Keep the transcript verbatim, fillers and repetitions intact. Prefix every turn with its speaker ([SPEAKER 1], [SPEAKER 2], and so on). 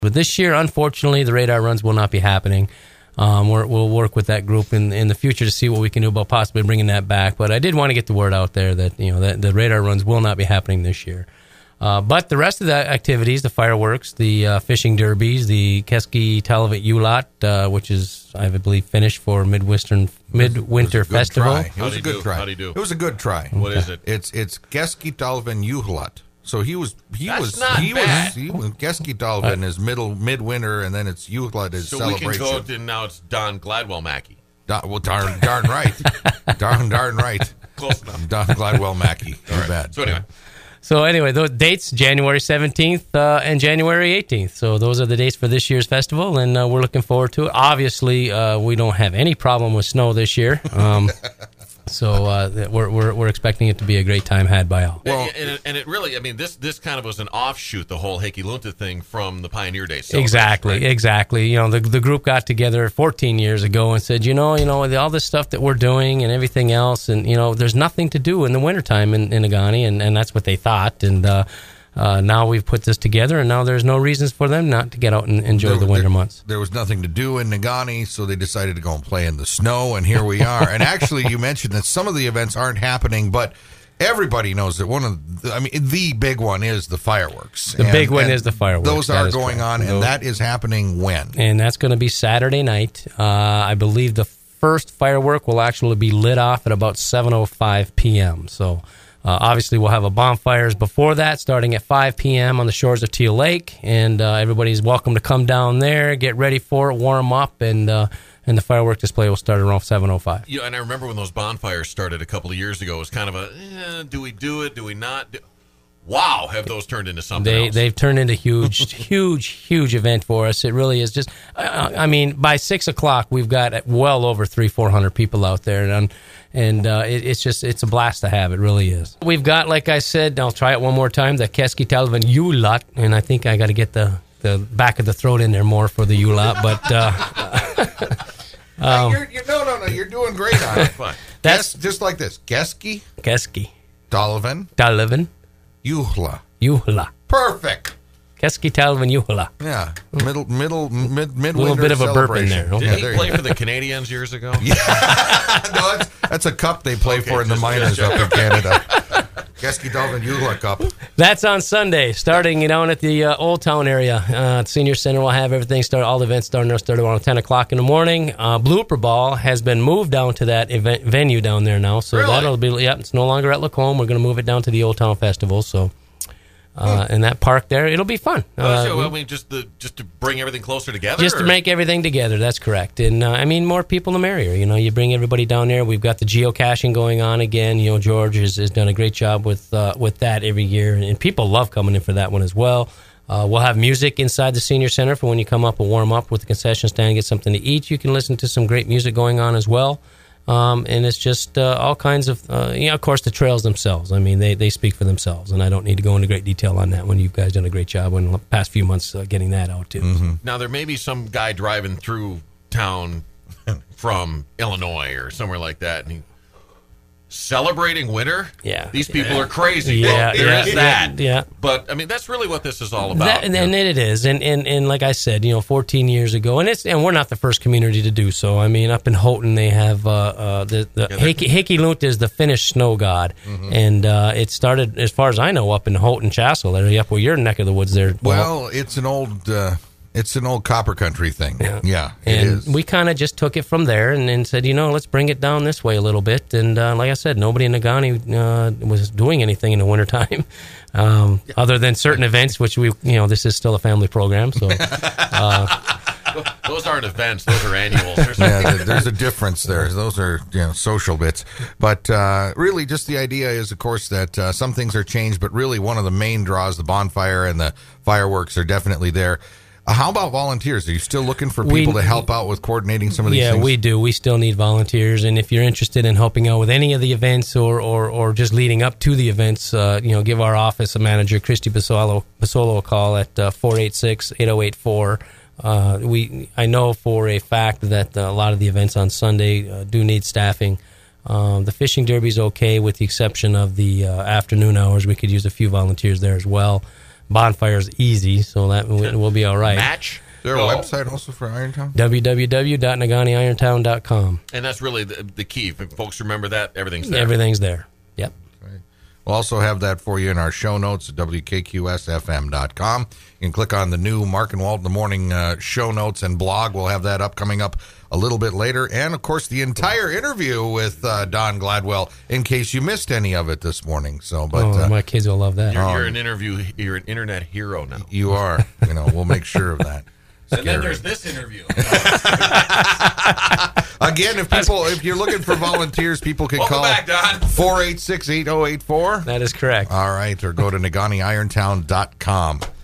[SPEAKER 1] But this year, unfortunately, the radar runs will not be happening. Um, we're, we'll work with that group in in the future to see what we can do about possibly bringing that back. But I did want to get the word out there that you know that the radar runs will not be happening this year. Uh, but the rest of the activities, the fireworks, the uh, fishing derbies, the Keski Talavat Ulat, uh, which is I believe finished for Midwestern Midwinter
[SPEAKER 2] it was a good
[SPEAKER 1] Festival.
[SPEAKER 2] Try. It was
[SPEAKER 3] How'd
[SPEAKER 2] a good
[SPEAKER 3] do?
[SPEAKER 2] try.
[SPEAKER 3] How'd he do?
[SPEAKER 2] It was a good try.
[SPEAKER 3] What is it?
[SPEAKER 2] It's it's Keski Talavat Ulat. So he was he
[SPEAKER 3] That's
[SPEAKER 2] was
[SPEAKER 3] not
[SPEAKER 2] he
[SPEAKER 3] bad.
[SPEAKER 2] was he was Keski Talavat is middle midwinter, and then it's Ulat is
[SPEAKER 3] So
[SPEAKER 2] celebration.
[SPEAKER 3] we can go to now. It's Don Gladwell Mackey.
[SPEAKER 2] Da- well, darn darn right, darn darn right.
[SPEAKER 3] Close enough.
[SPEAKER 2] Don Gladwell Mackey. Too
[SPEAKER 3] All right.
[SPEAKER 2] bad.
[SPEAKER 3] So anyway,
[SPEAKER 1] So anyway, those dates, January seventeenth uh, and January eighteenth. So those are the dates for this year's festival, and uh, we're looking forward to it. Obviously, uh, we don't have any problem with snow this year. Um, so uh, we're, we're we're expecting it to be a great time had by all.
[SPEAKER 3] well, and, it, and it really, I mean, this this kind of was an offshoot, the whole Heikki Lunta thing from the Pioneer Day celebration,
[SPEAKER 1] Exactly,
[SPEAKER 3] right?
[SPEAKER 1] exactly. You know, the the group got together fourteen years ago and said, you know, you know, all this stuff that we're doing and everything else, and you know, there's nothing to do in the wintertime in, in Negaunee, and, and that's what they thought. And uh, uh, now we've put this together, and now there's no reasons for them not to get out and enjoy
[SPEAKER 2] There-
[SPEAKER 1] the winter
[SPEAKER 2] there-
[SPEAKER 1] months.
[SPEAKER 2] There was nothing to do in Negaunee, so they decided to go and play in the snow, and here we are. And actually, you mentioned that some of the events aren't happening, but everybody knows that one of the, I mean, the big one is the fireworks.
[SPEAKER 1] The big one is the fireworks.
[SPEAKER 2] Those
[SPEAKER 1] That
[SPEAKER 2] are
[SPEAKER 1] is
[SPEAKER 2] going
[SPEAKER 1] correct.
[SPEAKER 2] on, and
[SPEAKER 1] Those-
[SPEAKER 2] that is happening when?
[SPEAKER 1] And that's going to be Saturday night. Uh, I believe the first firework will actually be lit off at about seven oh five p.m. So uh, obviously we'll have a bonfires before that, starting at five p.m. on the shores of Teal Lake, and uh, everybody's welcome to come down there, get ready for it, warm up, and uh, and the firework display will start around seven oh five.
[SPEAKER 3] You know, and I remember when those bonfires started a couple of years ago, it was kind of a, eh, do we do it? Do we not? Do? Wow, have those turned into something
[SPEAKER 1] They
[SPEAKER 3] else?
[SPEAKER 1] they've turned into huge, huge, huge event for us. It really is just. I, I mean, by six o'clock, we've got well over three, four hundred people out there, and and uh, it, it's just it's a blast to have. It really is. We've got, like I said, I'll try it one more time. The Keski Talavat Ulat, and I think I got to get the the back of the throat in there more for the Ulat, but. Uh,
[SPEAKER 2] Um, you're, you're, no, no, no. You're doing great on it.
[SPEAKER 3] Fine.
[SPEAKER 1] That's
[SPEAKER 2] Kes- just like this. Keski,
[SPEAKER 1] Keski
[SPEAKER 2] Talavat,
[SPEAKER 1] Talavat
[SPEAKER 2] Uhla.
[SPEAKER 1] Ulat.
[SPEAKER 2] Perfect.
[SPEAKER 1] Keski Talavat Ulat.
[SPEAKER 2] Yeah. Middle, middle, mid, midwinter
[SPEAKER 1] Little bit of a burp in there.
[SPEAKER 2] celebration.
[SPEAKER 1] Okay.
[SPEAKER 3] Did
[SPEAKER 2] Yeah,
[SPEAKER 3] he
[SPEAKER 2] there you
[SPEAKER 3] play
[SPEAKER 2] go.
[SPEAKER 3] for the Canadians years ago?
[SPEAKER 2] no, that's, that's a cup they play
[SPEAKER 3] Okay,
[SPEAKER 2] for in the
[SPEAKER 3] just-
[SPEAKER 2] minors
[SPEAKER 3] just-
[SPEAKER 2] up in Canada. Keski Talavat Uhla Cup.
[SPEAKER 1] That's on Sunday, starting down at the uh, Old Town area. Uh, Senior Center will have everything start. All the events starting to start around ten o'clock in the morning. Uh, Blooper Ball has been moved down to that event venue down there now, so
[SPEAKER 3] Really?
[SPEAKER 1] that'll be. Yep, it's no longer at Lacombe. We're going to move it down to the Old Town Festival. So, uh, in that park there, it'll be fun.
[SPEAKER 3] Oh,
[SPEAKER 1] Uh,
[SPEAKER 3] so, I mean, just the just to bring everything closer together.
[SPEAKER 1] just to
[SPEAKER 3] or-
[SPEAKER 1] make everything together. That's correct. And uh, I mean, more people the merrier. You know, you bring everybody down there. We've got the geocaching going on again. You know, George has, has done a great job with uh, with that every year, and people love coming in for that one as well. Uh, we'll have music inside the Senior Center for when you come up and warm up with the concession stand, get something to eat. You can listen to some great music going on as well. Um, and it's just uh, all kinds of, uh, you know, of course, the trails themselves. I mean, they, they speak for themselves, and I don't need to go into great detail on that one. You guys done a great job in the past few months uh, getting that out, too.
[SPEAKER 2] Mm-hmm.
[SPEAKER 3] Now, there may be some guy driving through town from Illinois or somewhere like that, and he celebrating winter.
[SPEAKER 1] Yeah.
[SPEAKER 3] These people
[SPEAKER 1] Yeah.
[SPEAKER 3] are crazy.
[SPEAKER 1] Yeah,
[SPEAKER 3] Well, there
[SPEAKER 1] yeah,
[SPEAKER 3] is that.
[SPEAKER 1] yeah.
[SPEAKER 3] But I mean, that's really what this is all about.
[SPEAKER 1] That, and, and it is, and, and and like I said, you know, fourteen years ago, and it's and we're not the first community to do so. I mean, up in Houghton, they have uh, uh, the the
[SPEAKER 3] Yeah,
[SPEAKER 1] Heikki Heikki Lunta is the Finnish snow god,
[SPEAKER 2] Mm-hmm.
[SPEAKER 1] and uh, it started, as far as I know, up in Houghton Chassel, area up where your neck of the woods there.
[SPEAKER 2] Well, it's an old, uh, it's an old copper country thing. Yeah, it
[SPEAKER 1] and
[SPEAKER 2] is.
[SPEAKER 1] we kind of just took it from there and, and said, you know, let's bring it down this way a little bit. And uh, like I said, nobody in Negaunee uh, was doing anything in the wintertime um, other than certain events, which we, you know, this is still a family program. So
[SPEAKER 3] Those aren't events; those are annuals. There's
[SPEAKER 2] yeah, there- there's a difference there. Those are, you know, social bits. But uh, really, just the idea is, of course, that uh, some things are changed, but really one of the main draws, the bonfire and the fireworks, are definitely there. Uh, how about volunteers? Are you still looking for
[SPEAKER 1] We-
[SPEAKER 2] people to help out with coordinating some of these
[SPEAKER 1] yeah,
[SPEAKER 2] things?
[SPEAKER 1] we do. We still need volunteers, and if you're interested in helping out with any of the events or, or, or just leading up to the events, uh, you know, give our office a manager, Christy Basolo, Basolo a call at uh, four eight six, eight oh eight four. Uh, we I know for a fact that uh, a lot of the events on Sunday uh, do need staffing. Um, the fishing derby is okay, with the exception of the uh, afternoon hours. We could use a few volunteers there as well. bonfire's easy, so that will be all right.
[SPEAKER 3] Match.
[SPEAKER 2] Is there a
[SPEAKER 3] Go.
[SPEAKER 2] website also for Irontown?
[SPEAKER 1] w w w dot nagani irontown dot com.
[SPEAKER 3] And that's really the, the key. If folks remember that, everything's there.
[SPEAKER 1] Everything's there. Yep.
[SPEAKER 2] We'll also have that for you in our show notes at w k q s f m dot com. You can click on the new Mark and Walt in the Morning uh, show notes and blog. We'll have that up coming up a little bit later. And, of course, the entire interview with uh, Don Gladwell in case you missed any of it this morning. So, but
[SPEAKER 1] oh,
[SPEAKER 2] uh,
[SPEAKER 1] my kids will love that.
[SPEAKER 3] You're, you're an interview. You're an internet hero now.
[SPEAKER 2] you are. You know, we'll make sure of that.
[SPEAKER 3] And then there's this interview.
[SPEAKER 2] Again, if people, if you're looking for volunteers, people can
[SPEAKER 3] Welcome
[SPEAKER 2] call
[SPEAKER 3] back, Don.
[SPEAKER 2] four eight six, eight oh eight four.
[SPEAKER 1] That is correct.
[SPEAKER 2] All right, or go to nagani irontown dot com.